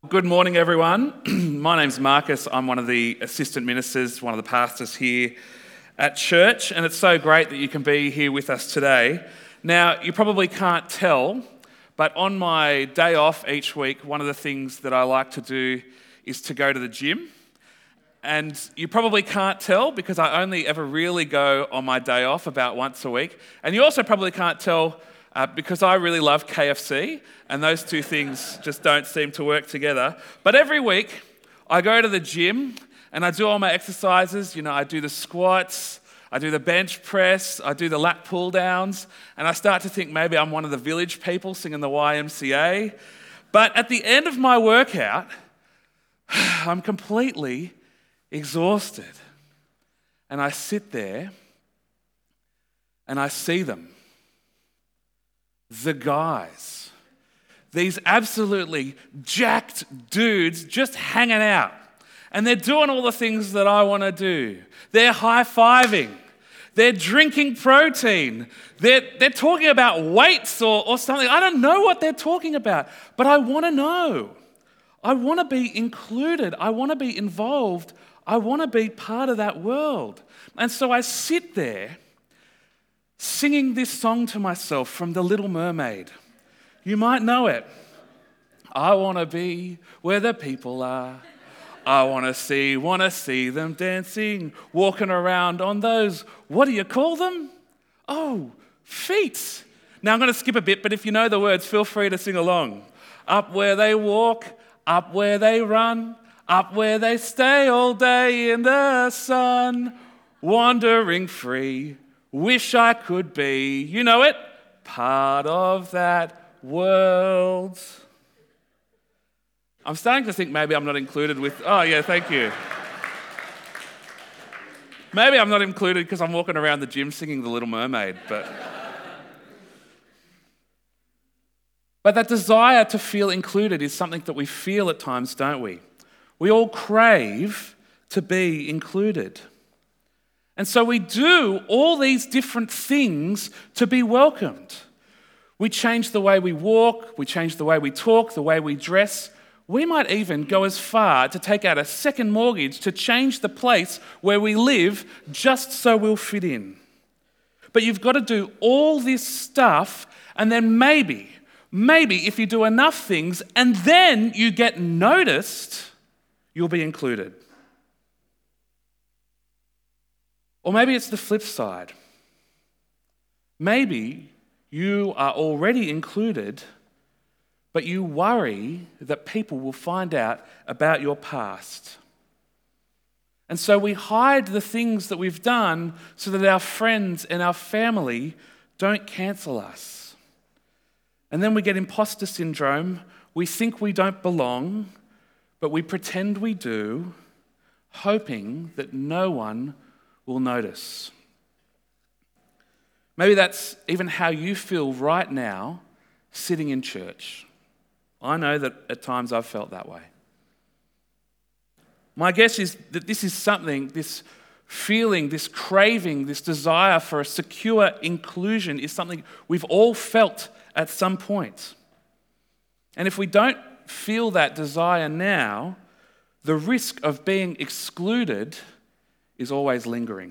Good morning, everyone. My name's Marcus. I'm one of the assistant ministers, one of the pastors here at church, and it's so great that you can be here with us today. Now, you probably can't tell, but on my day off each week, one of the things that I like to do is to go to the gym. And you probably can't tell because I only ever really go on my day off about once a week. And you also probably can't tell because I really love KFC, and those two things just don't seem to work together. But every week, I go to the gym and I do all my exercises. You know, I do the squats, I do the bench press, I do the lat pull downs, and I start to think maybe I'm one of the village people singing the YMCA. But at the end of my workout, I'm completely exhausted. And I sit there and I see them. The guys, these absolutely jacked dudes just hanging out. And they're doing all the things that I want to do. They're high-fiving. They're drinking protein. They're talking about weights or something. I don't know what they're talking about, but I want to know. I want to be included. I want to be involved. I want to be part of that world. And so I sit there singing this song to myself from The Little Mermaid. You might know it. I want to be where the people are. I want to see them dancing, walking around on those, what do you call them? Oh, feet. Now I'm going to skip a bit, but if you know the words, feel free to sing along. Up where they walk, up where they run, up where they stay all day in the sun, wandering free. Wish I could be, you know it, part of that world. I'm starting to think maybe I'm not included with, oh yeah, thank you. Maybe I'm not included because I'm walking around the gym singing The Little Mermaid, but that desire to feel included is something that we feel at times, don't we? We all crave to be included. And so we do all these different things to be welcomed. We change the way we walk, we change the way we talk, the way we dress. We might even go as far to take out a second mortgage to change the place where we live just so we'll fit in. But you've got to do all this stuff, and then maybe if you do enough things and then you get noticed, you'll be included. Or maybe it's the flip side. Maybe you are already included, but you worry that people will find out about your past. And so we hide the things that we've done so that our friends and our family don't cancel us. And then we get imposter syndrome. We think we don't belong, but we pretend we do, hoping that no one will notice. Maybe that's even how you feel right now sitting in church. I know that at times I've felt that way. My guess is that this is something, this feeling, this craving, this desire for a secure inclusion is something we've all felt at some point. And if we don't feel that desire now, the risk of being excluded is always lingering.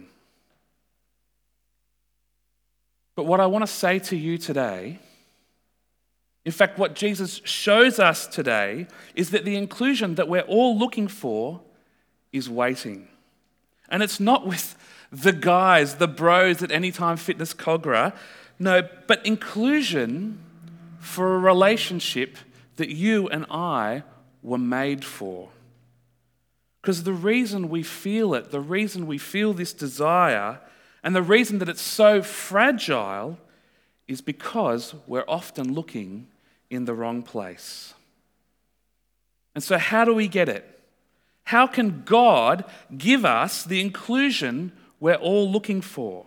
But what I want to say to you today, in fact, what Jesus shows us today, is that the inclusion that we're all looking for is waiting. And it's not with the guys, the bros at Anytime Fitness Kogarah. No, but inclusion for a relationship that you and I were made for. Because the reason we feel it, the reason we feel this desire, and the reason that it's so fragile is because we're often looking in the wrong place. And so how do we get it? How can God give us the inclusion we're all looking for?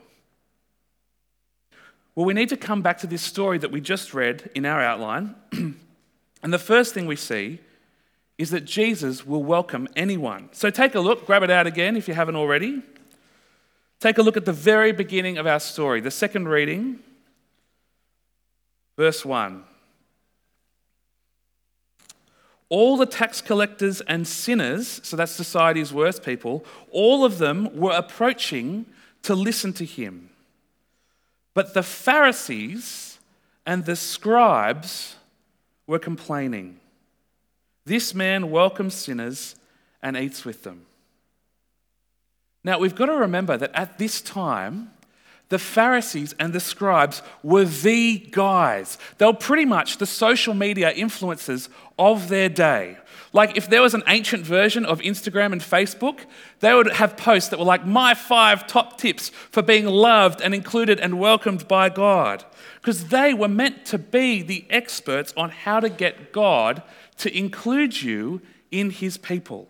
Well, we need to come back to this story that we just read in our outline. And the first thing we see is that Jesus will welcome anyone. So take a look, grab it out again if you haven't already. Take a look at the very beginning of our story, the second reading, verse 1. all the tax collectors and sinners, so that's society's worst people, all of them were approaching to listen to him. But the Pharisees and the scribes were complaining. This man welcomes sinners and eats with them. Now, we've got to remember that at this time, the Pharisees and the scribes were the guys. They were pretty much the social media influencers of their day. Like if there was an ancient version of Instagram and Facebook, they would have posts that were like, my 5 top tips for being loved and included and welcomed by God. Because they were meant to be the experts on how to get God to include you in his people.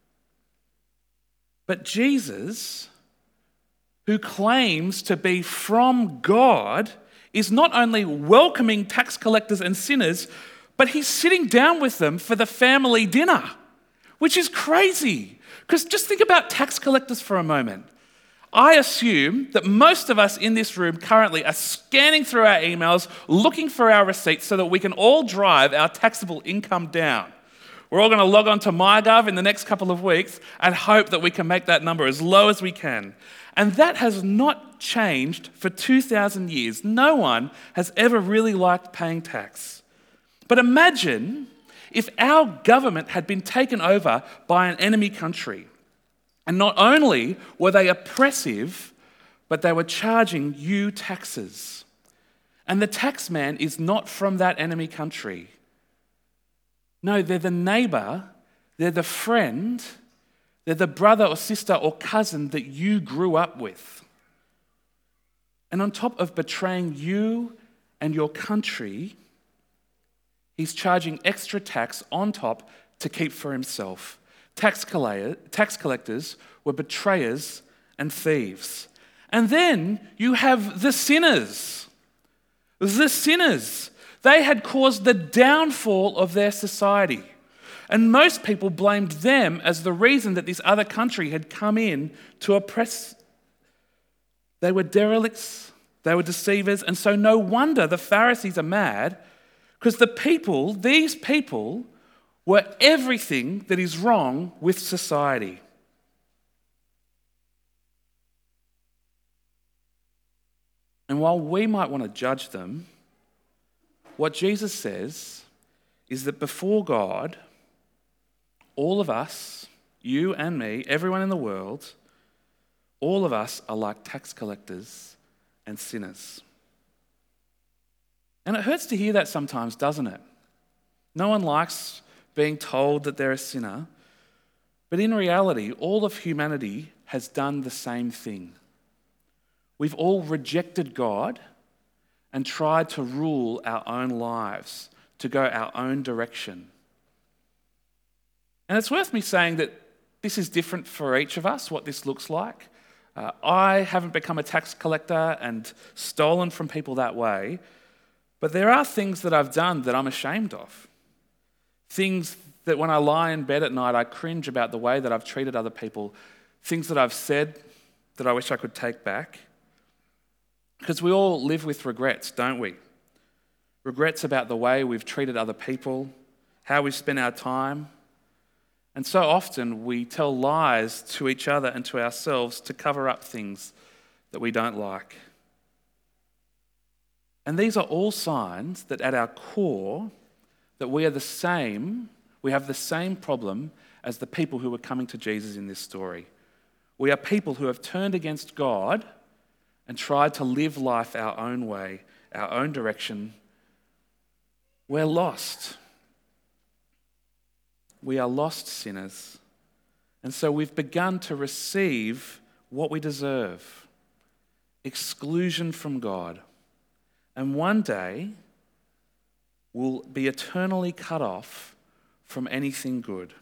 But Jesus, who claims to be from God, is not only welcoming tax collectors and sinners, but he's sitting down with them for the family dinner, which is crazy. Because just think about tax collectors for a moment. I assume that most of us in this room currently are scanning through our emails, looking for our receipts so that we can all drive our taxable income down. We're all going to log on to MyGov in the next couple of weeks and hope that we can make that number as low as we can. And that has not changed for 2,000 years. No one has ever really liked paying tax. But imagine if our government had been taken over by an enemy country. And not only were they oppressive, but they were charging you taxes. And the tax man is not from that enemy country. No, they're the neighbour, they're the friend, they're the brother or sister or cousin that you grew up with. And on top of betraying you and your country, he's charging extra tax on top to keep for himself. Tax collectors were betrayers and thieves. And then you have the sinners. The sinners. They had caused the downfall of their society. And most people blamed them as the reason that this other country had come in to oppress. They were derelicts, they were deceivers, and so no wonder the Pharisees are mad, because these people, were everything that is wrong with society. And while we might want to judge them, what Jesus says is that before God, all of us, you and me, everyone in the world, all of us are like tax collectors and sinners. And it hurts to hear that sometimes, doesn't it? No one likes being told that they're a sinner, but in reality, all of humanity has done the same thing. We've all rejected God and tried to rule our own lives, to go our own direction. And it's worth me saying that this is different for each of us, what this looks like. I haven't become a tax collector and stolen from people that way, but there are things that I've done that I'm ashamed of. Things that when I lie in bed at night, I cringe about the way that I've treated other people. Things that I've said that I wish I could take back. Because we all live with regrets, don't we? Regrets about the way we've treated other people, how we've spent our time. And so often we tell lies to each other and to ourselves to cover up things that we don't like. And these are all signs that at our core, that we are the same, we have the same problem as the people who were coming to Jesus in this story. We are people who have turned against God and tried to live life our own way, our own direction. We're lost. We are lost sinners. And so we've begun to receive what we deserve, exclusion from God. And one day, we'll be eternally cut off from anything good.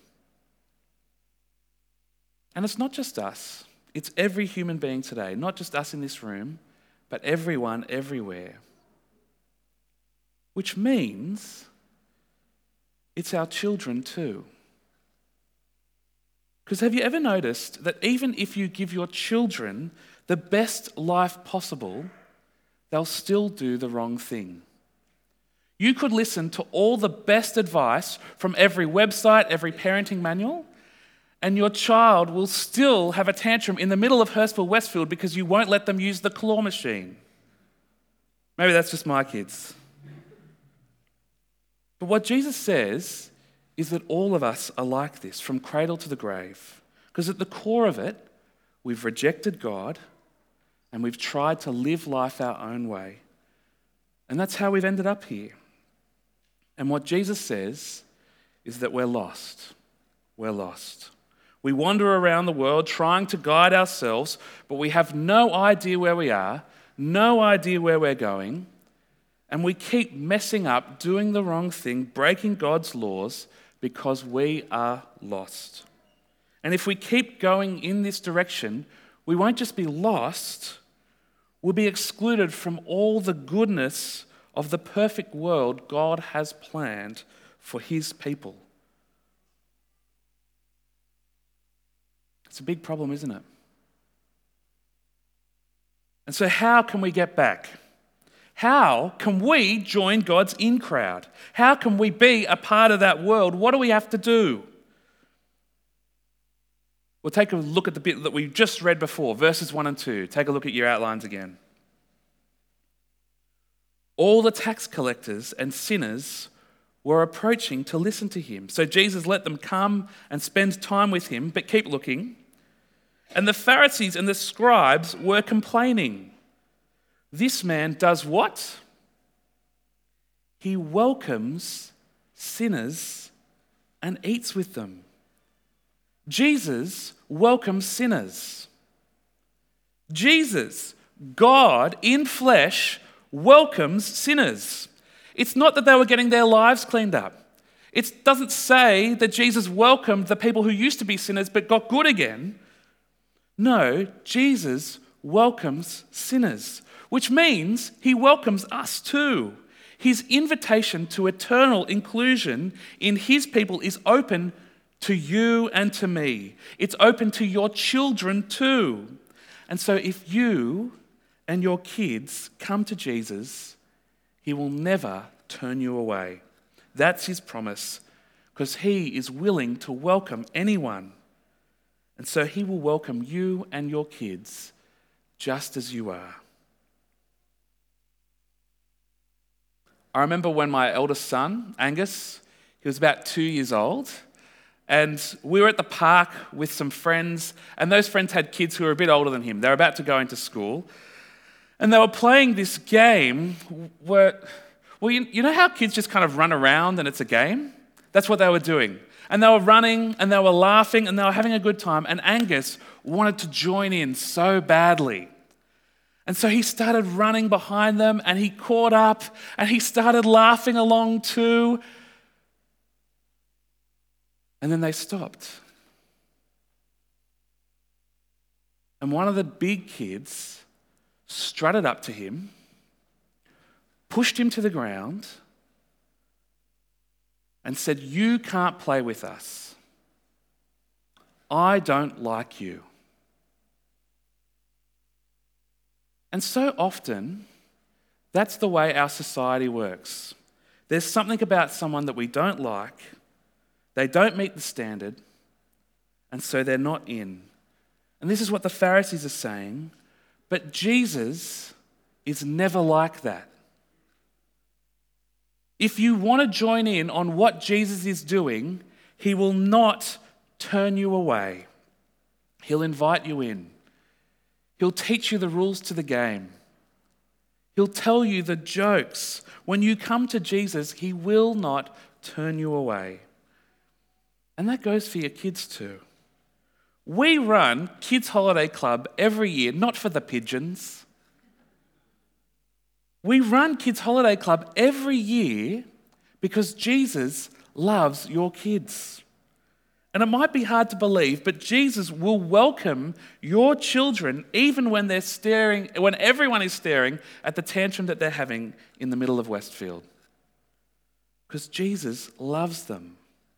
And it's not just us. It's every human being today, not just us in this room, but everyone everywhere. Which means it's our children too. Because have you ever noticed that even if you give your children the best life possible, they'll still do the wrong thing? You could listen to all the best advice from every website, every parenting manual, and your child will still have a tantrum in the middle of Hurstville Westfield because you won't let them use the claw machine. Maybe that's just my kids. But what Jesus says is that all of us are like this, from cradle to the grave. Because at the core of it, we've rejected God and we've tried to live life our own way. And that's how we've ended up here. And what Jesus says is that we're lost. We're lost. We wander around the world trying to guide ourselves, but we have no idea where we are, no idea where we're going, and we keep messing up, doing the wrong thing, breaking God's laws because we are lost. And if we keep going in this direction, we won't just be lost, we'll be excluded from all the goodness of the perfect world God has planned for his people. It's a big problem, isn't it? And so how can we get back? How can we join God's in crowd? How can we be a part of that world? What do we have to do? We'll take a look at the bit that we just read before, verses 1 and 2. Take a look at your outlines again. All the tax collectors and sinners were approaching to listen to him. So Jesus let them come and spend time with him, but keep looking. And the Pharisees and the scribes were complaining. This man does what? He welcomes sinners and eats with them. Jesus welcomes sinners. Jesus, God in flesh, welcomes sinners. It's not that they were getting their lives cleaned up. It doesn't say that Jesus welcomed the people who used to be sinners but got good again. No, Jesus welcomes sinners, which means he welcomes us too. His invitation to eternal inclusion in his people is open to you and to me. It's open to your children too. And so if you and your kids come to Jesus, he will never turn you away. That's his promise, because he is willing to welcome anyone. And so he will welcome you and your kids just as you are. I remember when my eldest son, Angus, he was about 2 years old, and we were at the park with some friends, and those friends had kids who were a bit older than him. They were about to go into school, and they were playing this game where, you know how kids just kind of run around and it's a game? That's what they were doing. And they were running and they were laughing and they were having a good time, and Angus wanted to join in so badly. And so he started running behind them and he caught up and he started laughing along too. And then they stopped. And one of the big kids strutted up to him, pushed him to the ground, and said, "You can't play with us. I don't like you." And so often, that's the way our society works. There's something about someone that we don't like, they don't meet the standard, and so they're not in. And this is what the Pharisees are saying, but Jesus is never like that. If you want to join in on what Jesus is doing, he will not turn you away. He'll invite you in. He'll teach you the rules to the game. He'll tell you the jokes. When you come to Jesus, he will not turn you away. And that goes for your kids too. We run Kids Holiday Club every year, not for the pigeons. We run Kids Holiday Club every year because Jesus loves your kids. And it might be hard to believe, but Jesus will welcome your children even when when everyone is staring at the tantrum that they're having in the middle of Westfield. Because Jesus loves them.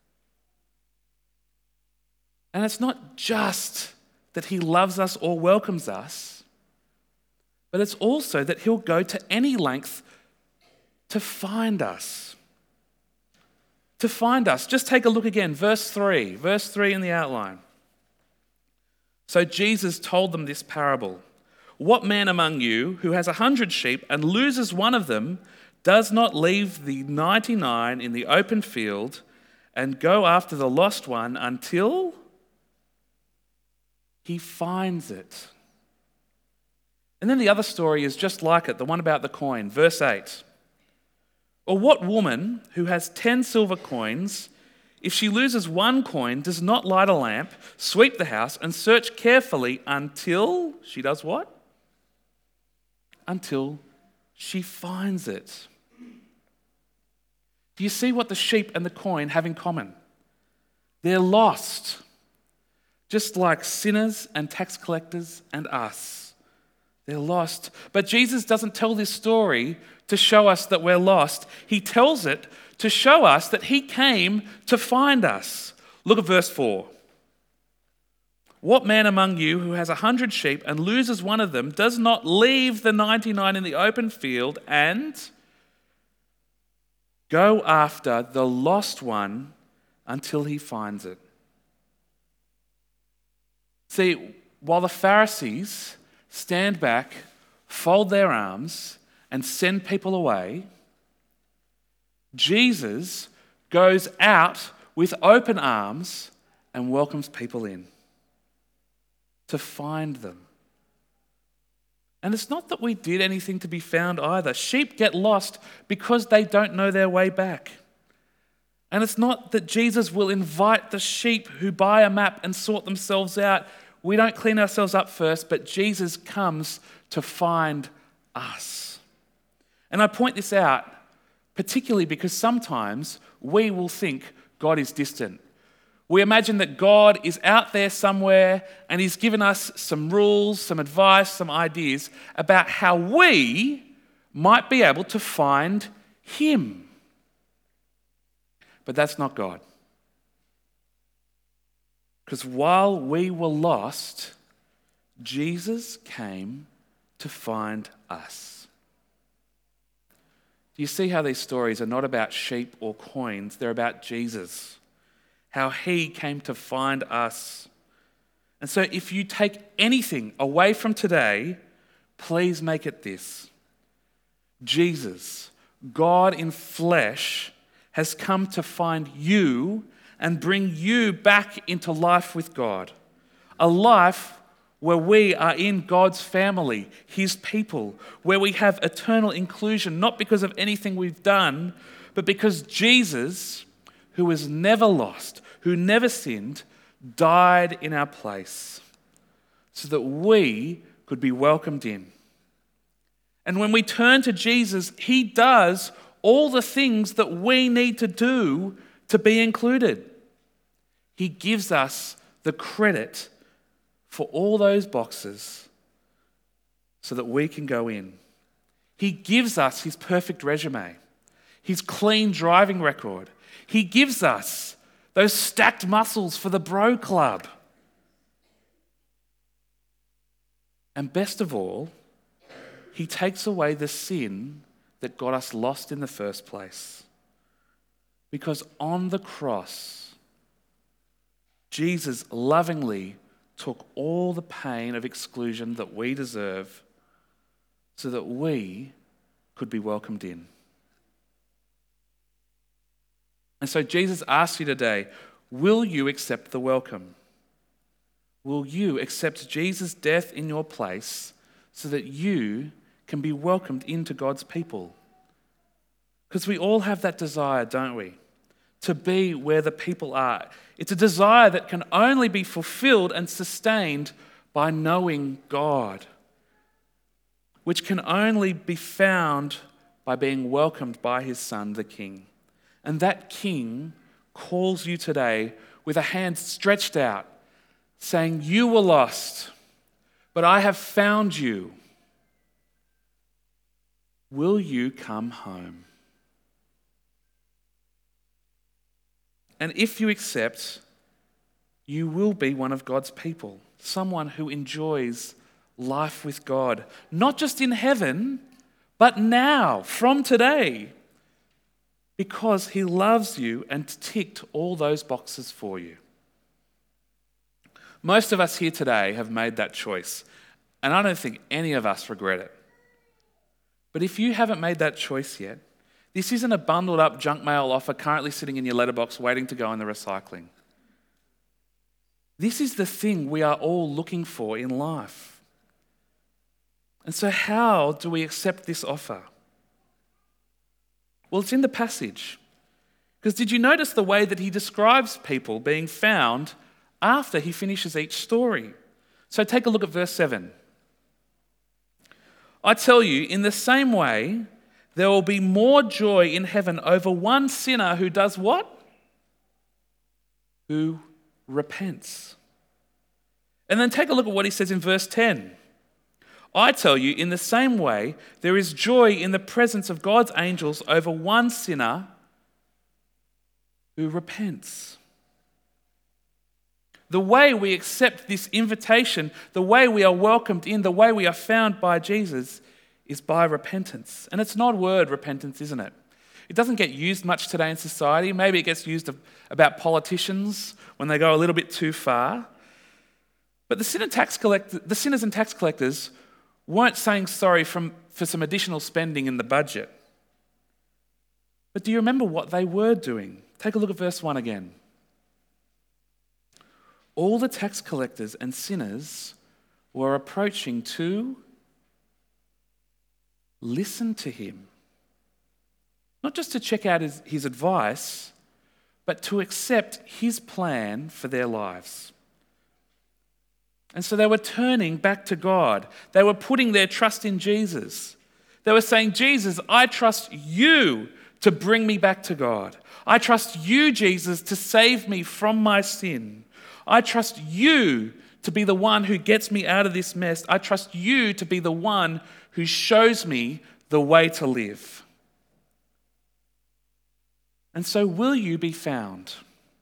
And it's not just that he loves us or welcomes us, but it's also that he'll go to any length to find us. To find us. Just take a look again, verse 3 in the outline. So Jesus told them this parable. What man among you who has 100 sheep and loses one of them does not leave the 99 in the open field and go after the lost one until he finds it? And then the other story is just like it, the one about the coin, verse 8. Or what woman who has 10 silver coins, if she loses one coin, does not light a lamp, sweep the house, and search carefully until she does what? Until she finds it. Do you see what the sheep and the coin have in common? They're lost, just like sinners and tax collectors and us. They're lost. But Jesus doesn't tell this story to show us that we're lost. He tells it to show us that he came to find us. Look at verse 4. What man among you who has 100 sheep and loses one of them does not leave the 99 in the open field and go after the lost one until he finds it? See, while the Pharisees stand back, fold their arms, and send people away, Jesus goes out with open arms and welcomes people in to find them. And it's not that we did anything to be found either. Sheep get lost because they don't know their way back. And it's not that Jesus will invite the sheep who buy a map and sort themselves out. We don't clean ourselves up first, but Jesus comes to find us. And I point this out particularly because sometimes we will think God is distant. We imagine that God is out there somewhere and he's given us some rules, some advice, some ideas about how we might be able to find him. But that's not God. Because while we were lost, Jesus came to find us. Do you see how these stories are not about sheep or coins? They're about Jesus. How he came to find us. And so if you take anything away from today, please make it this. Jesus, God in flesh, has come to find you and bring you back into life with God. A life where we are in God's family, his people, where we have eternal inclusion, not because of anything we've done, but because Jesus, who was never lost, who never sinned, died in our place so that we could be welcomed in. And when we turn to Jesus, he does all the things that we need to do to be included. He gives us the credit for all those boxes so that we can go in. He gives us his perfect resume, his clean driving record. He gives us those stacked muscles for the bro club. And best of all, he takes away the sin that got us lost in the first place. Because on the cross, Jesus lovingly took all the pain of exclusion that we deserve so that we could be welcomed in. And so Jesus asks you today, will you accept the welcome? Will you accept Jesus' death in your place so that you can be welcomed into God's people? Because we all have that desire, don't we? To be where the people are. It's a desire that can only be fulfilled and sustained by knowing God, which can only be found by being welcomed by his Son, the King. And that King calls you today with a hand stretched out, saying, you were lost, but I have found you. Will you come home? And if you accept, you will be one of God's people, someone who enjoys life with God, not just in heaven, but now, from today. because he loves you and ticked all those boxes for you. Most of us here today have made that choice, and I don't think any of us regret it. But if you haven't made that choice yet, this isn't a bundled up junk mail offer currently sitting in your letterbox waiting to go in the recycling. This is the thing we are all looking for in life. And so how do we accept this offer? Well, it's in the passage. Because did you notice the way that he describes people being found after he finishes each story? So take a look at verse 7. I tell you, in the same way, there will be more joy in heaven over one sinner who does what? Who repents. And then take a look at what he says in verse 10. I tell you, in the same way, there is joy in the presence of God's angels over one sinner who repents. The way we accept this invitation, the way we are welcomed in, the way we are found by Jesus is by repentance. And it's an odd word, repentance, isn't it? It doesn't get used much today in society. Maybe it gets used about politicians when they go a little bit too far. But the sinners and tax collectors weren't saying sorry for some additional spending in the budget. But do you remember what they were doing? Take a look at verse 1 again. All the tax collectors and sinners were approaching to listen to him. Not just to check out his advice, but to accept his plan for their lives. And so they were turning back to God. They were putting their trust in Jesus. They were saying, Jesus, I trust you to bring me back to God. I trust you, Jesus, to save me from my sin. I trust you to be the one who gets me out of this mess. I trust you to be the one who shows me the way to live. And so will you be found?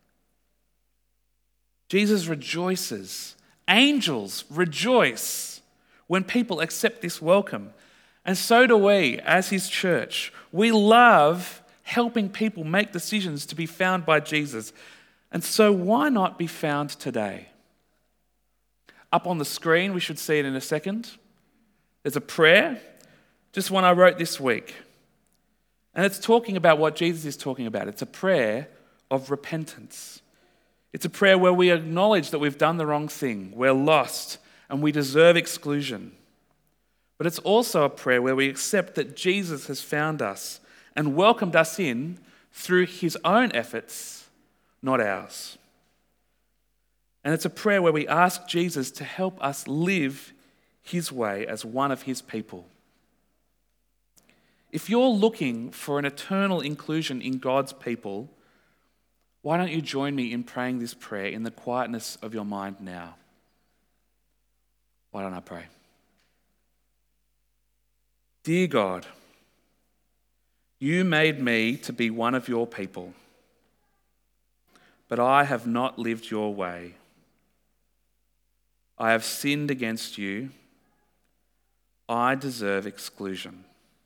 Jesus rejoices. Angels rejoice when people accept this welcome. And so do we as his church. We love helping people make decisions to be found by Jesus. And so why not be found today? Up on the screen, we should see it in a second. There's a prayer, just one I wrote this week. And it's talking about what Jesus is talking about. It's a prayer of repentance. It's a prayer where we acknowledge that we've done the wrong thing, we're lost, and we deserve exclusion. But it's also a prayer where we accept that Jesus has found us and welcomed us in through his own efforts, not ours. And it's a prayer where we ask Jesus to help us live his way as one of his people. If you're looking for an eternal inclusion in God's people, why don't you join me in praying this prayer in the quietness of your mind now? Why don't I pray? Dear God, you made me to be one of your people, but I have not lived your way. I have sinned against you. I deserve exclusion.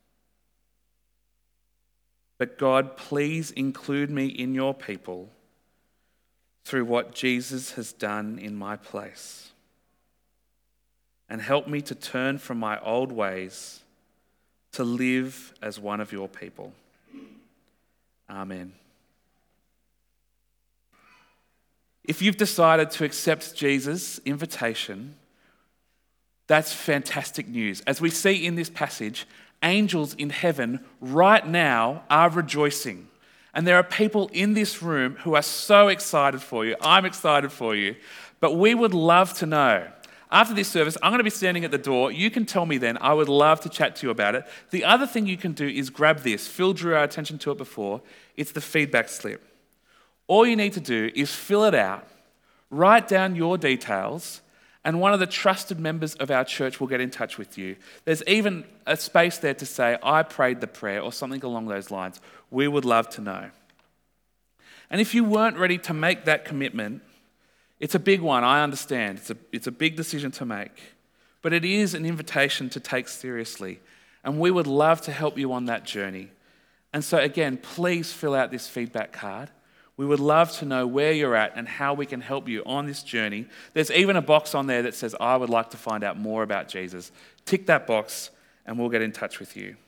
But God, please include me in your people through what Jesus has done in my place. And help me to turn from my old ways to live as one of your people. Amen. If you've decided to accept Jesus' invitation, that's fantastic news. As we see in this passage, angels in heaven right now are rejoicing. And there are people in this room who are so excited for you. I'm excited for you. But we would love to know. After this service, I'm going to be standing at the door. You can tell me then. I would love to chat to you about it. The other thing you can do is grab this. Phil drew our attention to it before. It's the feedback slip. All you need to do is fill it out, write down your details, and one of the trusted members of our church will get in touch with you. There's even a space there to say, I prayed the prayer, or something along those lines. We would love to know. And if you weren't ready to make that commitment, it's a big one, I understand. It's a big decision to make. But it is an invitation to take seriously. And we would love to help you on that journey. And so again, please fill out this feedback card. We would love to know where you're at and how we can help you on this journey. There's even a box on there that says, I would like to find out more about Jesus. Tick that box and we'll get in touch with you.